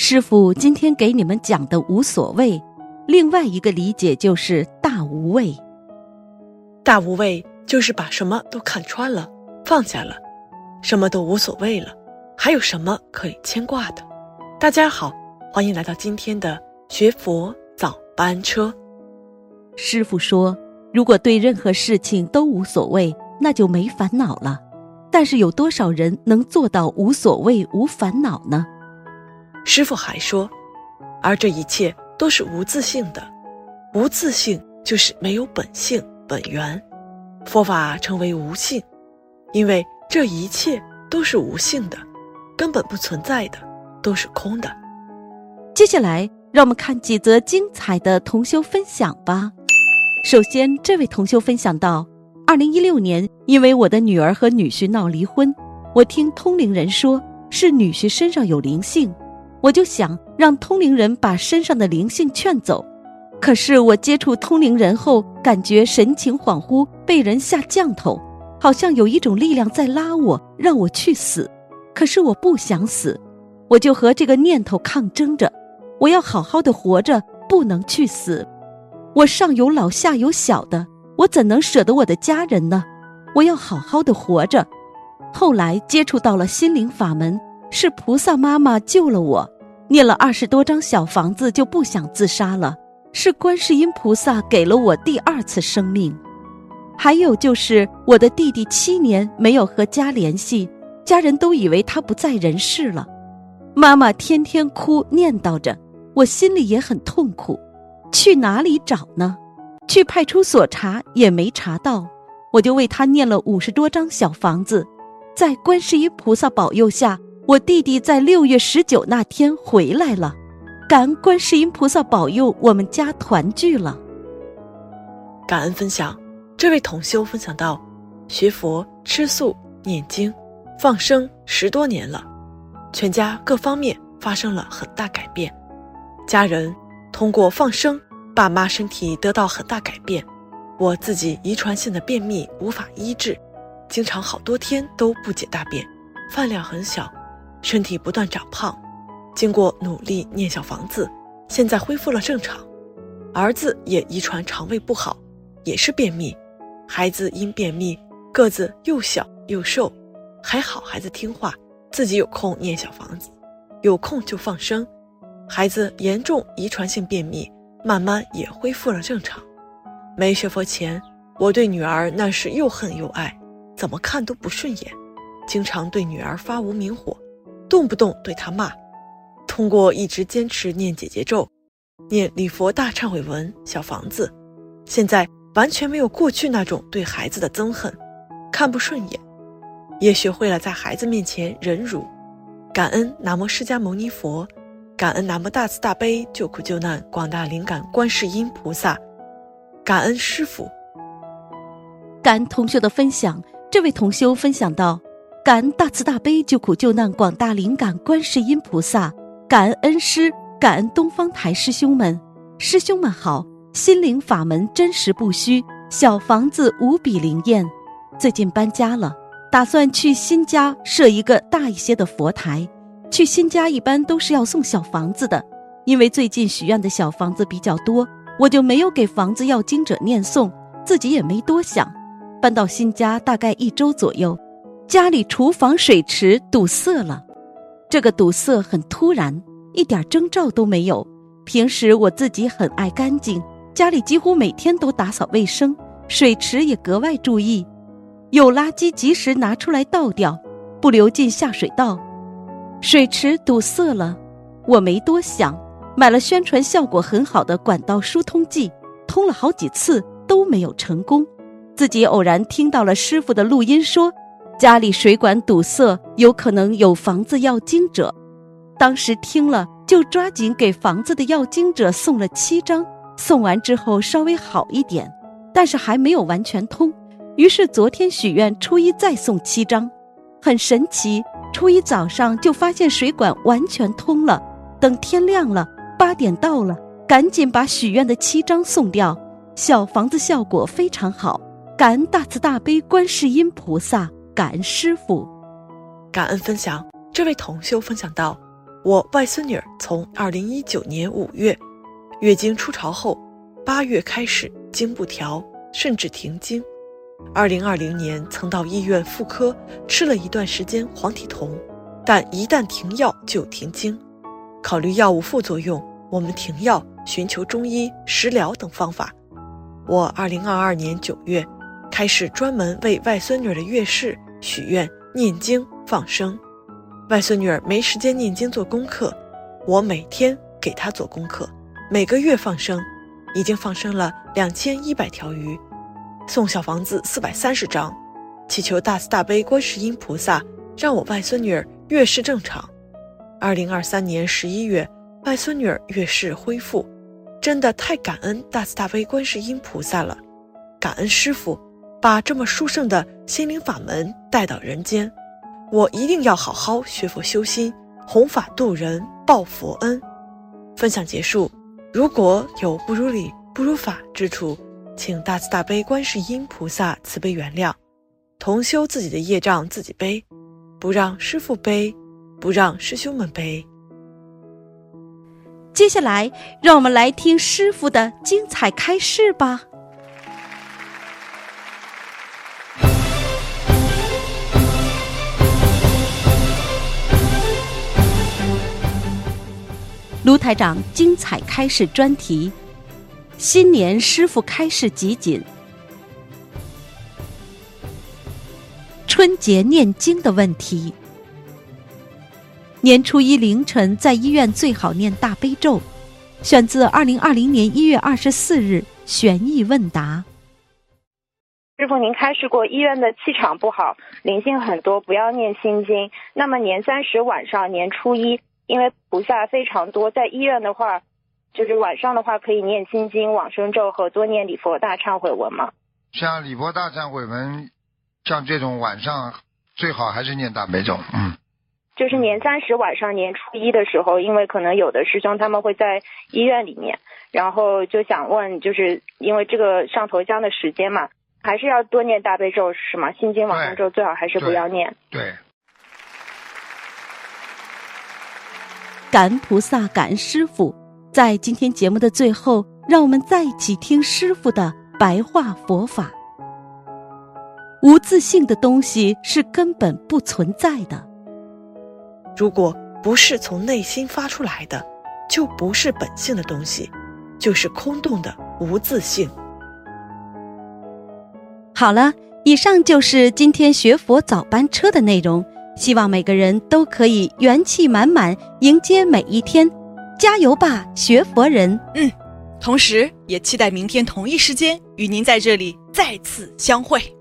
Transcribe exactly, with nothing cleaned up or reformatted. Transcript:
师父今天给你们讲的无所谓，另外一个理解就是大无畏。 大无畏就是把什么都看穿了，放下了，什么都无所谓了，还有什么可以牵挂的？大家好，欢迎来到今天的学佛早班车。 师父说，如果对任何事情都无所谓，那就没烦恼了。但是有多少人能做到无所谓无烦恼呢？ 师父还说，而这一切都是无自性的，无自性就是没有本性本源，佛法称为无性，因为这一切都是无性的，根本不存在的，都是空的。 接下来让我们看几则精彩的同修分享吧。首先，这位同修分享到，二零一六年因为我的女儿和女婿闹离婚，我听通灵人说是女婿身上有灵性，我就想让通灵人把身上的灵性劝走。可是我接触通灵人后，感觉神情恍惚，被人下降头，好像有一种力量在拉我，让我去死。可是我不想死，我就和这个念头抗争着，我要好好的活着，不能去死。我上有老下有小的，我怎能舍得我的家人呢？我要好好的活着。后来接触到了心灵法门，是菩萨妈妈救了我，念了二十多张小房子就不想自杀了，是观世音菩萨给了我第二次生命。还有就是我的弟弟七年没有和家联系，家人都以为他不在人世了，妈妈天天哭念叨着，我心里也很痛苦。去哪里找呢？去派出所查也没查到，我就为他念了五十多张小房子。在观世音菩萨保佑下，我弟弟在六月十九那天回来了，感恩观世音菩萨保佑，我们家团聚了。 感恩分享，这位同修分享到，学佛、吃素、念经、放生十多年了，全家各方面发生了很大改变。家人通过放生，爸妈身体得到很大改变，我自己遗传性的便秘无法医治，经常好多天都不解大便，饭量很小，身体不断长胖。经过努力念小房子，现在恢复了正常。儿子也遗传肠胃不好，也是便秘，孩子因便秘个子又小又瘦，还好孩子听话，自己有空念小房子，有空就放生。孩子严重遗传性便秘，慢慢也恢复了正常。没学佛前，我对女儿那是又恨又爱，怎么看都不顺眼，经常对女儿发无名火，动不动对她骂。通过一直坚持念姐姐咒，念礼佛大忏悔文、小房子，现在完全没有过去那种对孩子的憎恨，看不顺眼，也学会了在孩子面前忍辱。感恩南无释迦牟尼佛，感恩南无大慈大悲救苦救难广大灵感观世音菩萨，感恩师父。 感恩同修的分享，这位同修分享到，感恩大慈大悲救苦救难广大灵感观世音菩萨，感恩恩师，感恩东方台师兄们。师兄们好，心灵法门真实不虚，小房子无比灵验。最近搬家了，打算去新家设一个大一些的佛台。去新家一般都是要送小房子的，因为最近许愿的小房子比较多，我就没有给房子要经者念诵，自己也没多想。搬到新家大概一周左右，家里厨房水池堵塞了。这个堵塞很突然，一点征兆都没有。平时我自己很爱干净，家里几乎每天都打扫卫生，水池也格外注意，有垃圾及时拿出来倒掉，不流进下水道。水池堵塞了，我没多想，买了宣传效果很好的管道疏通剂，通了好几次都没有成功。自己偶然听到了师父的录音说，家里水管堵塞有可能有房子要经者，当时听了就抓紧给房子的要经者送了七张，送完之后稍微好一点，但是还没有完全通，于是昨天许愿初一再送七张。很神奇，初一早上就发现水管完全通了，等天亮了，八点到了，赶紧把许愿的七张送掉，小房子效果非常好。感恩大慈大悲观世音菩萨，感恩师父。 感恩分享，这位同修分享到， 我外孙女儿从二零一九年五月月经初潮后，八月开始经不调，甚至停经。二零二零年曾到医院妇科吃了一段时间黄体酮，但一旦停药就停经。考虑药物副作用，我们停药，寻求中医、食疗等方法。我二零二二年九月开始专门为外孙女儿的月事许愿、念经、放生。外孙女儿没时间念经做功课，我每天给她做功课，每个月放生，已经放生了两千一百条鱼，送小房子四百三十张，祈求大慈大悲观世音菩萨让我外孙女儿月事正常。二零二三年十一月，外孙女儿月事恢复，真的太感恩大慈大悲观世音菩萨了，感恩师父把这么殊胜的心灵法门带到人间。我一定要好好学佛修心，弘法度人，报佛恩。分享结束，如果有不如理不如法之处，请大慈大悲观世音菩萨慈悲原谅，同修自己的业障自己背，不让师父背，不让师兄们背。 接下来让我们来听师父的精彩开示吧。卢台长精彩开示专题：新年师父开示集锦。春节念经的问题。年初一凌晨在医院最好念大悲咒，选自二零二零年一月二十四日悬疑问答。 师父，您开示过医院的气场不好，灵性很多，不要念心经。那么年三十晚上、年初一，因为菩萨非常多，在医院的话，就是晚上的话可以念心经、往生咒和多念礼佛大忏悔文吗？ 像礼佛大忏悔文，像这种晚上最好还是念大悲咒。嗯。 就是年三十晚上、年初一的时候，因为可能有的师兄他们会在医院里面，然后就想问，就是因为这个上头香的时间嘛，还是要多念大悲咒是吗？心经、往生咒最好还是不要念？ 对。对， 感恩菩萨，感恩师父。在今天节目的最后，让我们再一起听师父的白话佛法。无自性的东西是根本不存在的， 如果不是从内心发出来的，就不是本性的东西，就是空洞的无自性。 好了，以上就是今天学佛早班车的内容，希望每个人都可以元气满满迎接每一天，加油吧，学佛人！ 嗯，同时也期待明天同一时间与您在这里再次相会。